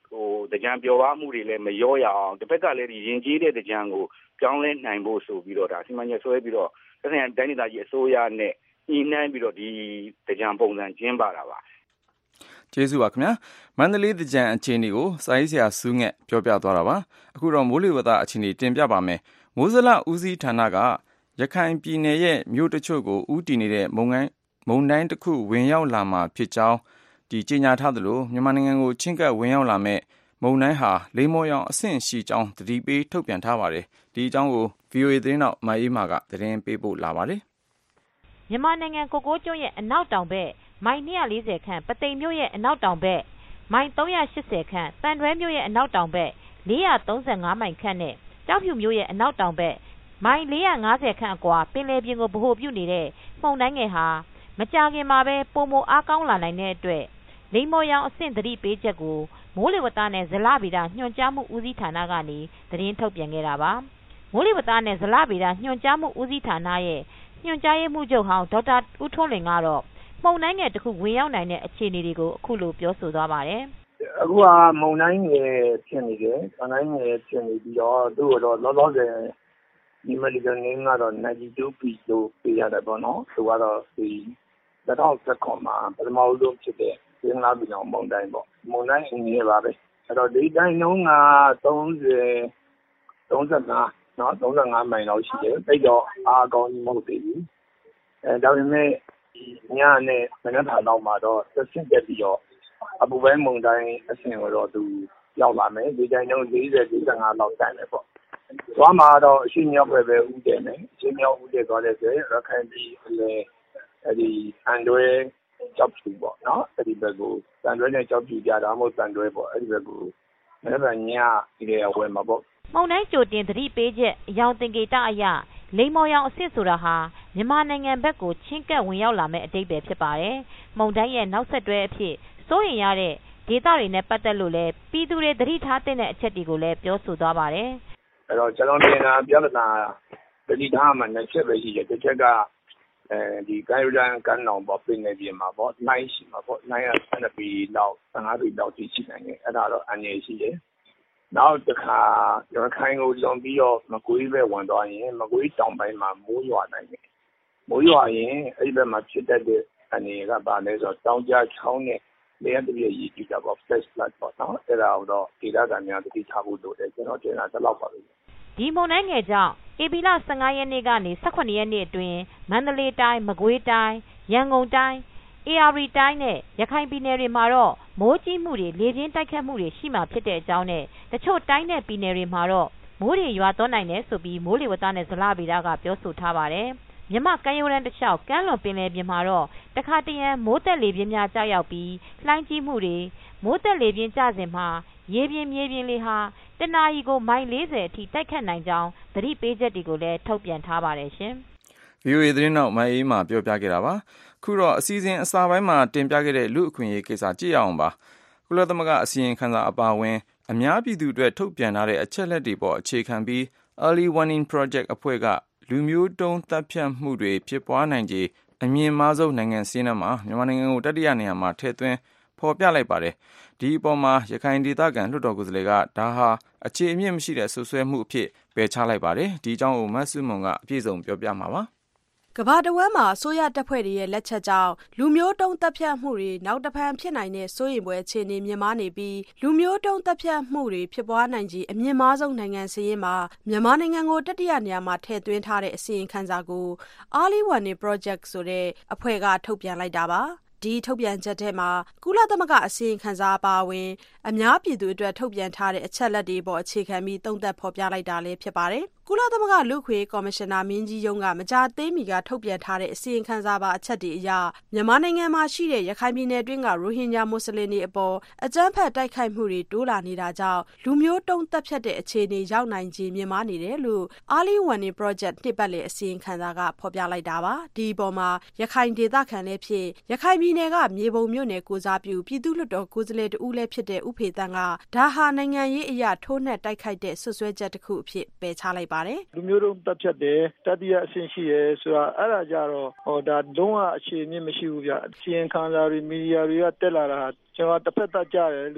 တကြံပျော်ပါမှုတွေလည်းမရောရအောင်တစ်ဖက်ကလည်းဒီရင်ကြီးတဲ့တကြံကိုပြောင်းလဲနိုင်ဖို့ဆိုပြီးတော့ဒါစီမံချက်ဆွဲပြီးတော့သက်ဆိုင်ရာတိုင်းဒေသကြီးအစိုးရနဲ့ညှိနှိုင်းပြီးတော့ဒီတကြံပုံစံကျင်းပတာပါကျေးဇူးပါခင်ဗျာမန္တလေးတကြံအခြေအနေကိုစာရေးဆရာစူးငှက်ပြောပြသွားတာပါအခုတော့မိုးလေဝသအခြေအနေတင်ပြပါမယ်မိုးဇလဦးစီးဌာနကရခိုင်ပြည်နယ်ရဲ့မြို့တချို့ကိုဥတီနေတဲ့မုန်တိုင်းတစ်ခုဝင်ရောက်လာမှာဖြစ်ကြောင်းကြေညာထားသလိုမြန်မာနိုင်ငံကိုချင်းကပ်ဝင်ရောက်လာမဲ့မုန်တိုင်းဟာလိမ္မော်ရောင်အဆင့်ရှိကြောင်းသတိပေးထုတ်ပြန်ထားပါတယ်ဒီအကြောင်းကို VOA သတင်းတောက်မအေးမာကသတင်းပေးပို့လာပါတယ်မြန်မာနိုင်ငံကိုကိုးကျွန်းရဲ့အနောက်တောင်ဘက်မိုင်240ခန့်ပသိမ်မြို့ရဲ့အနောက်တောင်ဘက်မိုင်380ခန့်တန်တွဲမြို့ရဲ့အနောက်တောင်ဘက်435မိုင်ခန့်နဲ့ကြောက်ဖြူမြို့ရဲ့အနောက်တောင်ဘက်မိုင်450ခန့်အကွာပင်လယ်ပြင်ကိုဗဟိုပြုနေတဲ့မုန်တိုင်းငယ်ဟာမကြာခင်မှာပဲပိုမိုအားကောင်းလာနိုင်တဲ့အတွက်လိမ္မော်ရောင်အဆင့်သတိပေးချက်ကိုမိုးလေဝသနဲ့ဇလဗေဒညွှန်ကြားမှုဦးစီးဌာနကနေသတင်းထုတ်ပြန်ခဲ့တာပါမိုးလေဝသနဲ့ဇလဗေဒညွှန်ကြားမှုဦးစီးဌာနရဲ့ညွှန်ကြားရေးမှူးချုပ်ဟောင်းဒေါက်တာဦးထွန်းလွင်ကတော့မုန်တိုင်းငယ်တစ်ခုဝင်ရောက်နိုင်တဲ့အခြေအနေတွေကိုအခုလိုပြောဆိုသွားပါတယ်အခုကမုန်တိုင်းငယ်ဖြစ်နေတယ်မုန်တိုင်းငယ်ဖြစ်နေပြီးတော့သူ့တော့လောလောဆယ်ဒီမလီကနေကတော့92 ปีလို့ပြရတယ်ပေါ့နော်သူကတော့ဒီ2019မှာပထမဆုံးဖြစ်တဲ့ဘင်္ဂလားပြည်တော်မုန်တိုင်းပေါ့မုန်တိုင်းငယ်ပါပဲအဲ့တော့ဒီတိုင်းနှုန်းက35နော်35မိုင်လောက်ရှိတယ်အဲ့တော့အားကောင်းမဟုတ်သေးဘူးဒါပေမဲ့ညနဲ့မနက်ဖြန်တော့မှတော့ဆက်စစ်တက်ပြီးတော့အပူပိုင်းမုန်တိုင်းအဆင့်ကိုတော့သူရောက်လာမယ်ဒီတိုင်းနှုန်း40-45လောက်တိုင်တယ်ပေါ့သွားမှာတော့အရှင်းမြောက်ပဲဥတည်မယ်အရှင်းမြောက်ဥတည်သွားတဲ့ဆိုရခိုင်ပြည်လည်းအဲ့ဒီအန်တွဲကြောက်ဖြူပေါ့နော်အဲ့ဒီဘက်ကိုတန်တွဲနဲ့ကြောက်ဖြူကြတာမဟုတ်တန်တွဲပေါ့အဲ့ဒီဘက်ကိုမနက်ဖြန်ညဒီလေဝယ်မှာပေါ့မုန်တိုင်းကြိုတင်သတိပေးချက်အယောင်သင်္ကေတအရလိမ္မော်ရောင်အဆင့်ဆိုတာဟာမြန်မာနိုင်ငံဘက်ကိုချင်းကပ်ဝင်ရောက်လာမယ့်အဓိပ္ပာယ်ဖြစ်ပါတယ်။မုန်တိုင်းရဲ့နောက်ဆက်တွဲအဖြစ်စိုးရိမ်ရတဲ့ဒေသတွေနဲ့ပတ်သက်လို့လည်းပြည်သူတွေသတိထားတဲ့အချက်တွေကိုလည်းပြောဆိုသွားပါတယ်။အဲ့တော့ကျွန်တော်မြင်တာပြဿနာသတိထားမှနှစ်ချက်ပဲရှိတယ်။တစ်ချက်ကဒီကိုင်ရန်ကန်နောင်ပေါ့ပြင်နေပြင်မှာပေါ့နိုင်ရှိမှာပေါ့နိုင်ရ12ปีလောက်15ปีလောက်ရှိနိုင်တယ်အဲ့ဒါတော့အနည်းရှိတယ်နောက်တစ်ခါရခိုင်ကိုလွန်ပြီးတော့မကွေးပဲဝင်သွားရင်မကွေးတောင်ပိုင်းမှာမိုးရွာနိုင်တယ်မိုးရွာရင်အဲ့ဒီဘက်မှာဖြစ်တတ်တဲ့အနေကဘာလဲဆိုတော့တောင်ကြားချောင်းနဲ့လေယာဉ်တပြည့်ရည်ကြည့်တာပေါ့ flash flood ပေါ့နော်အဲ့ဒါတော့ဒေသခံများသတိထားဖို့လိုတယ်ကျွန်တော်တင်တာတစ်လောက်ပါပဲဒီမုန်တိုင်းငယ်ကြောင့်ဧပြီလ15ရက်နေ့ကနေ18ရက်နေ့အတွင်းမန္တလေးတိုင်းမကွေးတိုင်းရန်ကုန်တိုင်းAR တိုင်းနဲ့ရခိုင်ပြည်နယ်တွေမှာတော့မိုးကြီးမှုတွေလေပြင်းတိုက်ခတ်မှုတွေရှိမှဖြစ်တဲ့အကြောင်းနဲ့တချို့တိုင်းနဲ့ပြည်နယ်တွေမှာတော့မိုးတွေရွာသွန်းနိုင်တယ်ဆိုပြီးမိုးလေဝသနဲ့ဇလဗေဒကပြောဆိုထားပါတယ်။မြမကမ်းရိုးတန်းတစ်လျှောက်ကမ်းလွန်ပင်လယ်ပြင်မှာတော့တခါတရံမိုးသက်လေပြင်းများကျရောက်ပြီးလှိုင်းကြီးမှုတွေမိုးသက်လေပြင်းကျစဉ်မှာရေပြင်မြေပြင်လေဟာတနာရီကိုမိုင်40အထိတိုက်ခတ်နိုင်ကြောင်းသတိပေးချက်တွေကိုလည်းထုတ်ပြန်ထားပါတယ်ရှင်။ VOA သတင်းနောက်မအေးမှပြောပြခဲ့တာပါ။ခုတော့အစီအစဉ်အစာပိုင်းမှာတင်ပြခဲ့တဲ့လူအခွင့်အရေးကိစ္စကြည့်ရအောင်ပါ။ကုလသမဂ္ဂအစီရင်ခံစာအပါအဝင်အများပြည်သူအတွက်ထုတ်ပြန်ထားတဲ့အချက်လက်တွေပေါ်အခြေခံပြီး Early Warning Project အဖွဲ့ကလူမျိုးတုံးသတ်ဖြတ်မှုတွေဖြစ်ပွားနိုင်ခြေအမြင့်မားဆုံးနိုင်ငံစာရင်းထဲမှာမြန်မာနိုင်ငံကိုတတိယနေရာမှာထည့်သွင်းဖော်ပြလိုက်ပါတယ်။ဒီအပေါ်မှာရခိုင်ဒေသခံလွှတ်တော်ကိုယ်စားလှယ်ကဒါဟာအခြေအမြင့်မရှိတဲ့ဆွဆွဲမှုအဖြစ်ပယ်ချလိုက်ပါတယ်။ဒီအကြောင်းကိုမဆုမွန်ကအပြည့်စုံပြောပြမှာပါ။ကမ္ဘာတဝန်းမှာအစိုးရတပ်ဖွဲ့တွေရဲ့လက်ချက်ကြောင့်လူမျိုးတုံးတပ်ဖြတ်မှုတွေနောက်တဖန်ဖြစ်နိုင်တဲ့စိုးရိမ်ဖွယ်အခြေအနေမြင့်မားနေပြီးလူမျိုးတုံးတပ်ဖြတ်မှုတွေဖြစ်ပွားနိုင်ခြေအမြင့်မားဆုံးနိုင်ငံစာရင်းမှာမြန်မာနိုင်ငံကိုတတိယနေရာမှာထည့်သွင်းထားတဲ့အစီရင်ခံစာကို Early Warning Project ဆိုတဲ့အဖွဲ့ကထုတ်ပြန်လိုက်တာပါ။ဒီထုတ်ပြန်ချက်ထဲမှာကုလသမဂ္ဂအစီရင်ခံစာအပါအဝင်အများပြည်သူအတွက်ထုတ်ပြန်ထားတဲ့အချက်လက်တွေပေါ်အခြေခံပြီးသုံးသပ်ဖော်ပြလိုက်တာလည်းဖြစ်ပါတယ်။ကုလသမဂ္ဂလူ့အခွင့်အရေးကော်မရှင်နာမင်းကြီးရုံးကမကြာသေးမီကထုတ်ပြန်ထားတဲ့အစီရင်ခံစာပါအချက်တွေအရမြန်မာနိုင်ငံမှာရှိတဲ့ရခိုင်ပြည်နယ်တွင်းကရိုဟင်ဂျာမွတ်စလင်တွေအပေါ်အကြမ်းဖက်တိုက်ခိုက်မှုတွေတိုးလာနေတာကြောင့်လူမျိုးတုံးသတ်ဖြတ်တဲ့အခြေအနေရောက်နိုင်ခြေမြင့်မားနေတယ်လို့ Early Warning Project နှစ်ပတ်လည်အစီရင်ခံစာကဖော်ပြလိုက်တာပါ။ဒီအပေါ်မှာရခိုင်ဒေသခံလည်းဖြစ်ရခိုင်ပြည်နယ်ကမြေပုံမြို့နယ်ကိုစားပြုပြည်သူ့လွှတ်တော်ကိုယ်စားလှယ်တဦးလည်းဖြစ်တဲ့ဥဖေသန်းကဒါဟာနိုင်ငံရေးအရာထိုးနှက်တိုက်ခိုက်တဲ့ဆွဆွဲချက်တစ်ခုအဖြစ်ပယ်ချလိုက်ပါတယ်လူမျိုးတုံးတပ်ဖြတ်တယ်တတိယအဆင့်ရှိရဲဆိုတာအဲ့ဒါကြတော့ဒါလုံးဝအခြေအမြင့်မရှိဘူးဗျစီရင်ခံစာတွေမီဒီယာတွေကတက်လာတာကျွန်တော်တစ်ဖက်သက်ကြတယ်လို့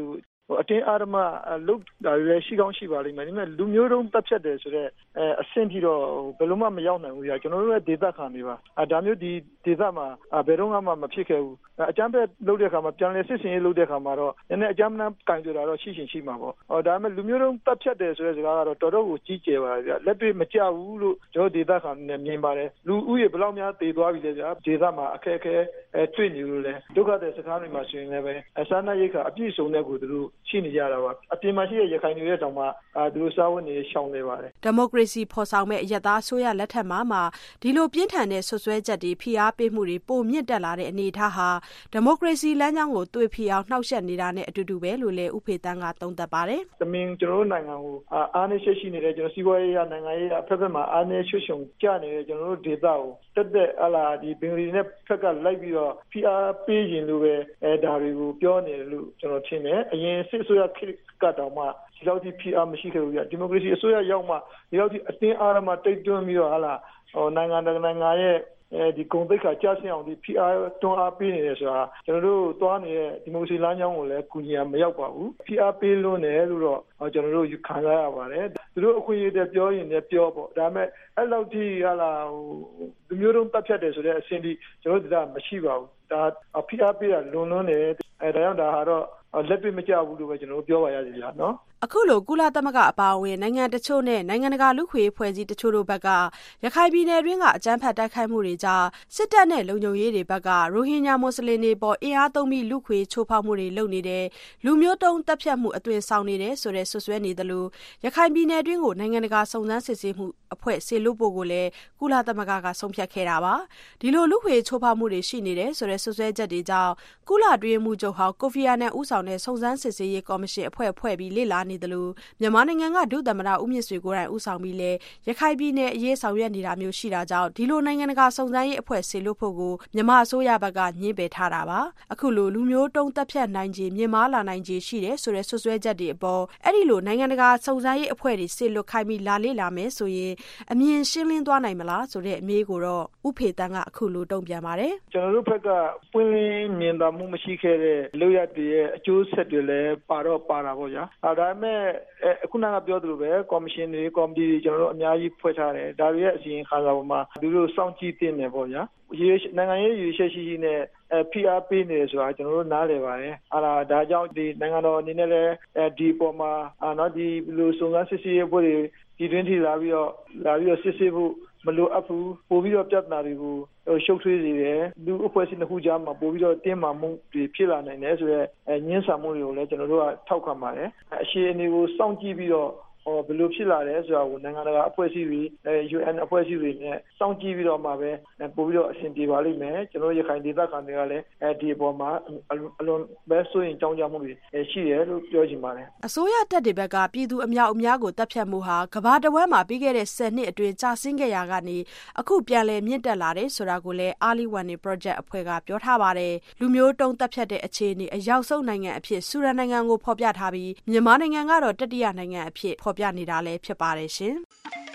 အတင်းအဓမ္မလုပ်တာတွေရှိကောင်းရှိပါလိမ့်မယ်ဒါပေမဲ့လူမျိုးတုံးတပ်ဖြတ်တယ်ဆိုတဲ့အဆင့်ထိတော့ဘယ်လိုမှမရောက်နိုင်ဘူးဗျာကျွန်တော်တို့ရဲ့ဒေသခံတွေပါဒါမျိုးဒီဒေသမှာဘယ်တော့မှမဖြစ်ခဲ့ဘူးအကြမ်းဖက်လုပ်တဲ့အခါမှာပြန်လည်စစ်ဆင်ရေးလုပ်တဲ့အခါမှာတော့နည်းနည်းအကြမ်းဖက်ကင်ကြတာတော့ရှိမှာပေါ့ဒါပေမဲ့လူမျိုးတုံးတပ်ဖြတ်တယ်ဆိုတဲ့စကားကတော့တော်တော်ကိုကြီးကျယ်ပါဗျာလက်တွေ့မကျဘူးလို့ကျွန်တော်ဒေသခံတွေမြင်ပါတယ်လူဦးရေဘယ်လောက်များတည်သွားပြီလဲဗျာဒေသမှာအခက်အခဲတွေ့နေလို့လဲဒုက္ခတဲ့စကားတွေမှာဆိုရင်လည်းပဲစားနပ်ရိက္ခာအပြည့်စုံတဲ့ကိုသူတို့ရှိနေကြတာပါအပြင်မှာရှိတဲ့ရခိုင်တွေရဲ့တောင်မှသူတို့စားဝတ်နေရှောင်နေပါတယ်ဒီမိုကရေစီဖော်ဆောင်မဲ့အရပ်သားအစိုးရလက်ထက်မှာဒီလိုပြင်းထန်တဲ့ဆွဆွဲချက်တွေဖိအားပေးမှုတွေပိုမြင့်တက်လာတဲ့အနေအထားဟာဒီမိုကရေစီလမ်းကြောင်းကိုသွေဖီအောင်နှောက်ယှက်နေတာနဲ့အတူတူပဲလို့လည်းဥဖေတန်းကသုံးသပ်ပါတယ်။သမင်ကျွန်တော်တို့နိုင်ငံကိုအားနည်းချက်ရှိနေတဲ့ကျွန်တော်စီးပွားရေးရနိုင်ငံရေးအဖက်ဖက်မှာအားနည်းရွှေ့ရှုံကြနေတဲ့ကျွန်တော်တို့ဒေသကိုတက်ဒီဘင်္ဂလီနဲ့ဖက်ကလိုက်ပြီးတော့ဖိအားပေးရင်လို့ပဲဒါတွေကိုပြောနေတယ်လို့ကျွန်တော်ထင်တယ်။အရင်စစ်အစိုးရကတော့မှဒီလောက်ထိဖိအားမရှိခဲ့ဘူးပြဒီမိုကရေစီအစိုးရရောက်မှဒီလောက်ထိအတင်းအားရမှတိတ်တွန်းပြီးတော့နိုင်ငံရဲ့ဒီကုန်သိက္ခာကျဆင်းအောင်ဒီဖိအားတွန်းအားပေးနေတယ်ဆိုတာကျွန်တော်တို့သွားနေတဲ့ဒီမိုကရေစီလမ်းကြောင်းကိုလည်းကူညီရမရောက်ပါဘူးဖိအားပေးလို့နေလို့တော့ကျွန်တော်တို့ခံစားရပါတယ်သူတို့အခွင့်အရေးတွေပြောရင်လည်းပြောပေါ့ဒါပေမဲ့အဲ့လောက်ထိလူမျိုးတုံးတပ်ဖြတ်တယ်ဆိုတဲ့အဆင့်ထိကျွန်တော်တို့ဒါမရှိပါဘူးဒါဖိအားပေးတာလွန်နေဒါကြောင့်ဒါဟာတော့လက်တွေ့မကျဘူးလို့ပဲကျွန်တော်တို့ပြောပါရစေဗျာနော်အခုလိုကုလသမဂ္ဂအပါအဝင်နိုင်ငံတချို့နဲ့နိုင်ငံတကာလူ့ခွေဖွဲ့စည်းတချို့တို့ဘက်ကရခိုင်ပြည်နယ်တွင်းကအကြမ်းဖက်တိုက်ခိုက်မှုတွေကြောင့်စစ်တပ်နဲ့လုံခြုံရေးတွေဘက်ကရိုဟင်ဂျာမွတ်စလင်တွေပေါ်အင်အားသုံးပြီးလူ့ခွေချိုးဖောက်မှုတွေလုပ်နေတယ်လူမျိုးတုံးတပ်ဖြတ်မှုအသွင်ဆောင်နေတယ်ဆိုတဲ့ဆွဆွဲနေတယ်လို့ရခိုင်ပြည်နယ်တွင်းကိုနိုင်ငံတကာစုံစမ်းစစ်ဆေးမှုအဖွဲ့ဆေလွတ်ဖို့ကိုလည်းကုလသမဂ္ဂကဆုံးဖြတ်ခဲ့တာပါဒီလိုလူ့ခွေချိုးဖောက်မှုတွေရှိနေတယ်ဆိုတဲ့ဆွဆွဲချက်တွေကြောင့်ကုလအတွင်းမှုချုပ်ဟောင်းကိုဖီအာနန်ဦးဆောင်တဲ့စုံစမ်းစစ်ဆေးရေးကော်မရှင်အဖွဲ့ဖွဲ့ပြီးလေ့လာနေတယ်လို့မြန်မာနိုင်ငံကဒုသမ္မတဦးမြင့်ဆွေကိုယ်တိုင်ဦးဆောင်ပြီးလဲရခိုင်ပြည်နယ်အရေးဆောင်ရွက်နေတာမျိုးရှိတာကြောင့်ဒီလိုနိုင်ငံတကာစုံစမ်းရေးအဖွဲ့ဆေလွတ်ဖို့ကိုမြန်မာအစိုးရဘက်ကညှင်းပယ်ထားတာပါအခုလိုလူမျိုးတုံးတပ်ဖြတ်နိုင်ခြေမြင့်မားလာနိုင်ခြေရှိတယ်ဆိုတဲ့ဆွဆွဲချက်တွေအပေါ်အဲ့ဒီလိုနိုင်ငံတကာစုံစမ်းရေးအဖွဲ့တွေဆေလွတ်ခိုင်းပြီးလေ့လာမယ်ဆိုရင်အမြင်ရှင်းလင်းသွားနိုင်မလားဆိုတဲ့အမေးကိုတော့ဥဖေတန်းကအခုလိုတုံ့ပြန်ပါတယ်ကျွန်တော်တို့ဘက်ကပွင့်လင်းမြင်သာမှုမရှိခဲ့တဲ့လုပ်ရတဲ့ရဲ့အကျိုးဆက်တွေလည်းပါတာပေါ့ဗျာဒါပေမဲ့အခုနကပြောသလိုပဲကော်မရှင်တွေကော်မတီတွေကျွန်တော်တို့အများကြီးဖွဲ့ထားတယ်ဒါတွေရဲ့အစီရင်ခံစာပေါ်မှာသူတို့စောင့်ကြည့်တင်တယ်ပေါ့ဗျာနိုင်ငံရေးရည်ရွယ်ချက်ရှိနဲ့ PR ပေးနေဆိုတာကျွန်တော်တို့နားလည်ပါတယ်ဒါကြောင့်ဒီနိုင်ငံတော်အနေနဲ့လည်းဒီပေါ်မှာဒီလိုစုံစမ်းစစ်ဆေးရေးအဖွဲ့တွေဒီတွင်ထိလာပြီးတော့စစ်ဆေးဖို့မလိုအပ်ဘူးပို့ပြီးတော့ပြဿနာတွေကိုရှုပ်ထွေးစေတယ်လူအဖွဲ့အစည်းတစ်ခုကြားမှာပို့ပြီးတော့တင်းမာမှုတွေဖြစ်လာနိုင်တယ်ဆိုတော့ညှင်းဆန်မှုတွေကိုလည်းကျွန်တော်တို့ကထောက်ခံပါတယ်အခြေအနေကိုစောင့်ကြည့်ပြီးတော့ဘယ်လိုဖြစ်လာတယ်ဆိုတာကိုနိုင်ငံတကာအဖွဲ့အစည်းတွေ UN အဖွဲ့အစည်းတွေနဲ့စောင့်ကြည့်ပြီးတော့မှပဲပို့ပြီးတော့အဆင်ပြေပါလိမ့်မယ်ကျွန်တော်ရခိုင်ဒေသခံတွေကလည်းဒီအပေါ်မှာအလွန်ပဲဆိုရင်ကြောင်းကြမှုတွေရှိတယ်လို့ပြောချင်ပါတယ်အစိုးရတပ်တွေဘက်ကပြည်သူအများကိုတပ်ဖြတ်မှုဟာကမ္ဘာတဝန်းမှာပြီးခဲ့တဲ့10နှစ်အတွင်းကြာဆင်းခဲ့ရာကနေအခုပြန်လည်မြင့်တက်လာတယ်ဆိုတာကိုလည်း Ali Wani Project အဖွဲ့ကပြောထားပါတယ်လူမျိုးတုံးတပ်ဖြတ်တဲ့အခြေအနေအရောက်ဆုံးနိုင်ငံအဖြစ်ဆူဒန်နိုင်ငံကိုဖော်ပြထားပြီးမြန်မာနိုင်ငံကတော့တတိယနိုင်ငံအဖြစ်ဖော်ပြနေတာလည်းဖြစ်ပါတယ်ရှင်။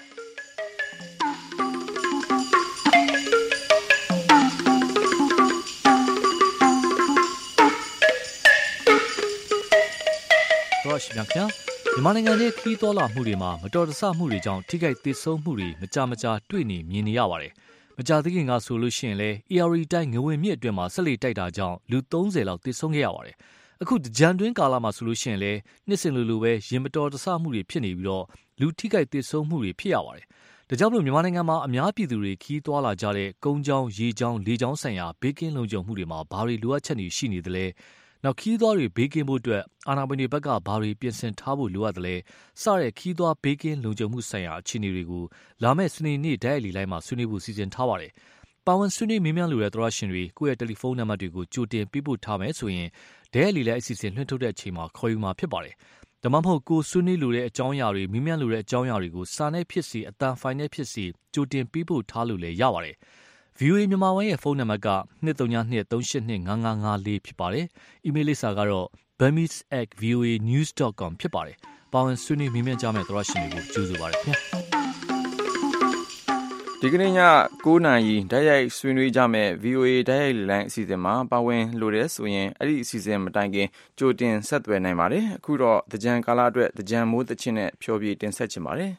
တော့ရှင်ဗျာမြန်မာနိုင်ငံရဲ့ခီးတော်လာမှုတွေမှာမတော်တဆမှုတွေကြောင့်ထိခိုက်သေဆုံးမှုတွေမကြာတွေ့နေမြင်နေရပါတယ်။မကြာသေးခင်ကဆိုလို့ရှိရင်လည်း AR တိုင်းငဝင်မြစ်အတွင်းမှာဆက်လက်တိုက်တာကြောင့်လူ30လောက်သေဆုံးခဲ့ရပါတယ်။အခုကြံတွင်းကာလမှာဆိုလို့ရှိရင်လည်းနှစ်စဉ်လိုပဲရင်မတော်တဆမှုတွေဖြစ်နေပြီးတော့လူထိခိုက်သေဆုံးမှုတွေဖြစ်ရပါတယ်။ဒါကြောင့်မလို့မြန်မာနိုင်ငံမှာအများပြည်သူတွေခီးသွားလာကြတဲ့ကုန်းကြောင်းရေကြောင်းလေကြောင်းဆိုင်ရာဘေးကင်းလုံခြုံမှုတွေမှာဘာတွေလိုအပ်ချက်တွေရှိနေသလဲ။နောက်ခီးသွားတွေဘေးကင်းဖို့အတွက်အာဏာပိုင်တွေဘက်ကဘာတွေပြင်ဆင်ထားဖို့လိုအပ်သလဲစတဲ့ခီးသွားဘေးကင်းလုံခြုံမှုဆိုင်ရာအခြေအနေတွေကိုလာမယ့်စနေနေ့ဓာတ်ရိုက်လီလိုက်မှာဆွေးနွေးဖို့စီစဉ်ထားပါတယ်။ပါဝင်ဆွေးနွေးမေးမြန်းလိုတဲ့သောရရှင်တွေကိုယ့်ရဲ့တယ်လီဖုန်းနံပါတ်တွေကိုကြိုတင်ပေးပို့ထားမယ်ဆိုရင်ဓာတ်ရိုက်လီလိုက်အစီအစဉ်လွှင့်ထုတ်တဲ့အချိန်မှာခေါ်ယူမှာဖြစ်ပါတယ်။ဒါမှမဟုတ်ကိုဆွေးနွေးလိုတဲ့အကြောင်းအရာတွေမေးမြန်းလိုတဲ့အကြောင်းအရာတွေကိုစာနဲ့ဖြစ်စီအတန်ဖိုင်နဲ့ဖြစ်စီကြိုတင်ပေးပို့ထားလို့လည်းရပါတယ်။ VOA မြန်မာပိုင်းရဲ့ဖုန်းနံပါတ်က2323855554ဖြစ်ပါတယ်။ အီးမေးလ်လိပ်စာကတော့ burmese@voanews.com ဖြစ်ပါတယ်။ပါဝင်ဆွေးနွေးမေးမြန်းကြမယ့်သောရရှင်တွေကိုကြိုဆိုပါရစေခင်ဗျာ။ဒီကနေ့ည9 နာရီဓာတ်ရိုက်ဆွေးနွေးကြမယ့် VOA ဓာတ်ရိုက်လိုင်းအစီအစဉ်မှာပါဝင်လိုတဲ့ဆိုရင်အဲ့ဒီအစီအစဉ်မတိုင်ခင်ကြိုတင်ဆက်သွယ်နိုင်ပါတယ်အခုတော့သကြံကာလအတွက်သကြံမိုးသချင်းနဲ့ဖြောပြတင်ဆက်ချင်ပါတယ်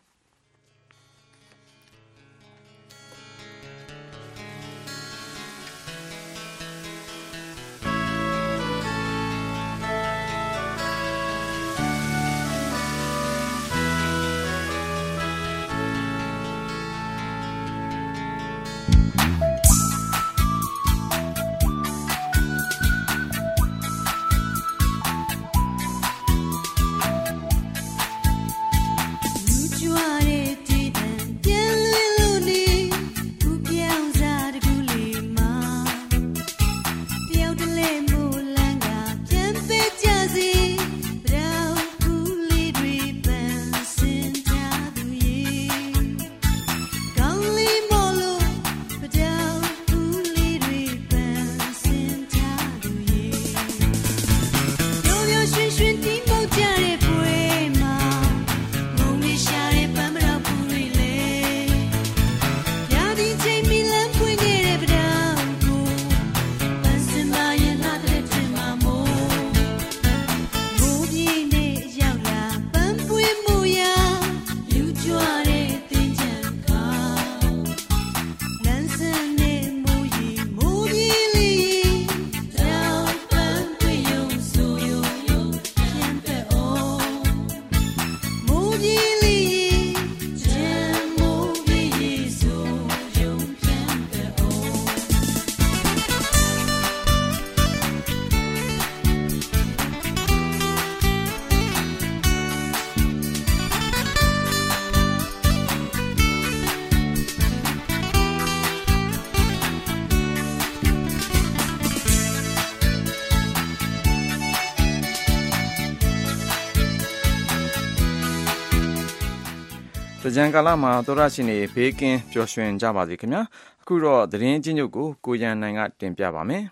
သကြံကာလမှာသောရရှင်တွေဘေးကင်းပျော်ရွှင်ကြပါစေခင်ဗျာအခုတော့သတင်းချင်းချုပ်ကိုကိုရန်နိုင်ကတင်ပြပါမယ်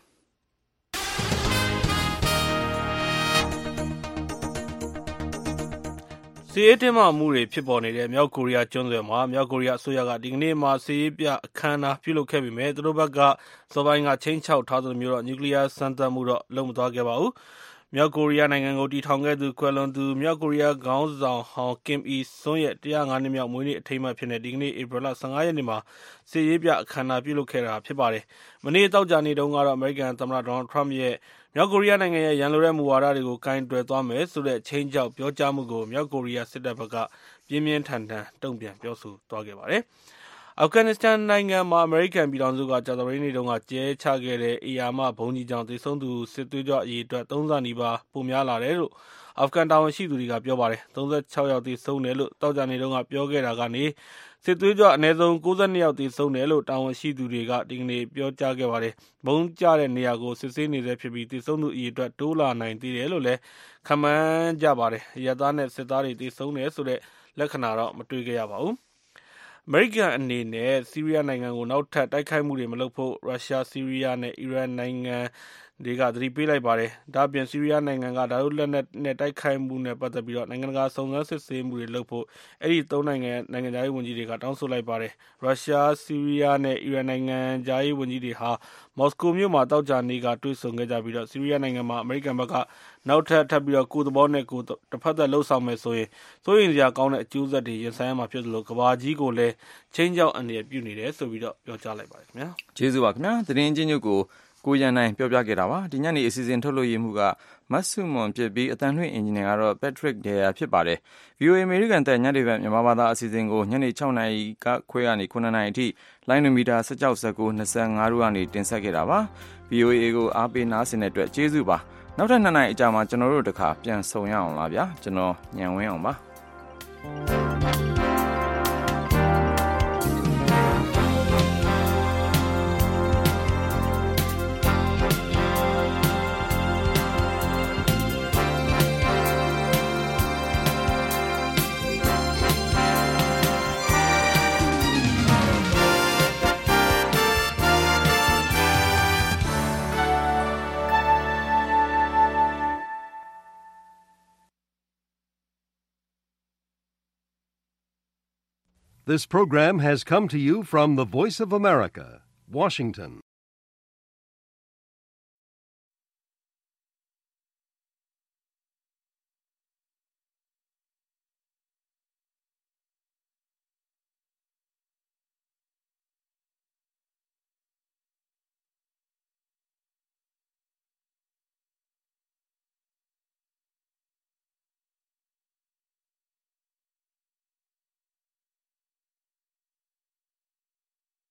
စစ်ရေးတင်းမာမှုတွေဖြစ်ပေါ်နေတဲ့မြောက်ကိုရီးယားကျွန်းဆွယ်မှာမြောက်ကိုရီးယားအစိုးရကဒီကနေ့မှာစစ်ရေးပြအခမ်းအနားပြုလုပ်ခဲ့ပေမဲ့သူတို့ဘက်ကစောပိုင်းကချင်းချောက်ထားသလိုမျိုးတော့နျူကလ িয়ার စမ်းသပ်မှုတော့လုပ်မသွားခဲ့ပါဘူးမြောက်ကိုရီးယားနိုင်ငံကိုတည်ထောင်ခဲ့သူကွယ်လွန်သူမြောက်ကိုရီးယားခေါင်းဆောင်ဟောင်းကင်အီဆွန်းရဲ့105နှစ်မြောက်မွေးနေ့အထိမ်းအမှတ်ဖြစ်တဲ့ဒီကနေ့ဧပြီလ15ရက်နေ့မှာစစ်ရေးပြအခမ်းအနားပြုလုပ်ခဲ့တာဖြစ်ပါတယ်။မနေ့တောက်ကြနေ့တုန်းကတော့အမေရိကန်သမ္မတဒေါ်နယ်ထရမ့်ရဲ့မြောက်ကိုရီးယားနိုင်ငံရဲ့ရန်လိုတဲ့မူဝါဒတွေကိုကင်တွယ်သွားမယ်ဆိုတဲ့ချင်းချောက်ပြောကြားမှုကိုမြောက်ကိုရီးယားစစ်တပ်ဘက်ကပြင်းပြင်းထန်ထန်တုံ့ပြန်ပြောဆိုသွားခဲ့ပါတယ်။အာဖဂန်နစ္စတန်နိုင်ငံမှာအမေရိကန်ပြည်ထောင်စုကကြာသပတေးနေ့တုန်းကကျဲချခဲ့တဲ့အေယာမဘုံကြီးကြောင့်သေဆုံးသူစစ်သွေးကြွအရေအတွက်3ဆနီးပါးပိုများလာတယ်လို့အာဖဂန်တာဝန်ရှိသူတွေကပြောပါတယ်။36ယောက်သေဆုံးတယ်လို့တောက်ကြနေတုန်းကပြောခဲ့တာကနေစစ်သွေးကြွအနည်းဆုံး92ယောက်သေဆုံးတယ်လို့တာဝန်ရှိသူတွေကဒီကနေ့ပြောကြားခဲ့ပါတယ်။ဘုံကျတဲ့နေရာကိုစစ်ဆေးနေဆဲဖြစ်ပြီးသေဆုံးသူအရေအတွက်တိုးလာနိုင်သေးတယ်လို့လည်းခန့်မှန်းကြပါတယ်။ရဲသားနဲ့စစ်သားတွေသေဆုံးတယ်ဆိုတဲ့လက္ခဏာတော့မတွေ့ခဲ့ရပါဘူး။အမေရိကန်အနေနဲ့ဆီးရီးယားနိုင်ငံကိုနောက်ထပ်တိုက်ခိုက်မှုတွေမလုပ်ဖို့ရုရှားဆီးရီးယားနဲ့အီရန်နိုင်ငံတွေကသတိပေးလိုက်ပါတယ်။ဒါ့အပြင်ဆီးရီးယားနိုင်ငံကဓာတ်လက်နက်နဲ့တိုက်ခိုက်မှုနဲ့ပတ်သက်ပြီးတော့နိုင်ငံတကာစုံစမ်းစစ်ဆေးမှုတွေလုပ်ဖို့အဲ့ဒီ၃နိုင်ငံသားရေးဝန်ကြီးတွေကတောင်းဆိုလိုက်ပါတယ်။ရုရှားဆီးရီးယားနဲ့အီရန်နိုင်ငံသားရေးဝန်ကြီးတွေဟာမော်စကိုမြို့မှာတောက်ကြနေကတွေ့ဆုံခဲ့ကြပြီးတော့ဆီးရီးယားနိုင်ငံမှာအမေရိကန်ဘက်ကနောက်ထပ်ပြီးတော့ကိုယ်သဘောနဲ့ကိုယ်တစ်ဖက်သက်လှုပ်ဆောင်မယ်ဆိုရင်စိုးရိမ်စရာကောင်းတဲ့အကျိုးဆက်တွေရင်ဆိုင်ရမှာဖြစ်သလိုကဘာကြီးကိုလည်းချင်းချောက်အနေနဲ့ပြုနေတယ်ဆိုပြီးတော့ပြောကြားလိုက်ပါတယ်ခင်ဗျာ။ကျေးဇူးပါခင်ဗျာ။သတင်းချင်းချုပ်ကိုရန်နိုင်ပြောပြခဲ့တာပါဒီညနေအစီအစဉ်ထုတ်လွှင့်ရမှုကမတ်ဆုမွန်ဖြစ်ပြီးအတန်လွှင့်အင်ဂျင်နီယာကတော့ Patrick Dyer ဖြစ်ပါတယ် VOA အမေရိကန်တဲ့ညနေဘက်မြန်မာဘာသာအစီအစဉ်ကိုညနေ6နာရီကခွဲကနေ9နာရီအထိလိုင်းနိုမီတာ16 19 25တို့ကနေတင်ဆက်ခဲ့တာပါ VOA ကိုအားပေးနားဆင်တဲ့အတွက်ကျေးဇူးပါနောက်ထပ်2နာရီအကြာမှာကျွန်တော်တို့တခါပြန်ဆုံရအောင်လားဗျာကျွန်တော်ညံဝင်းအောင်ပါ This program has come to you from the Voice of America, Washington.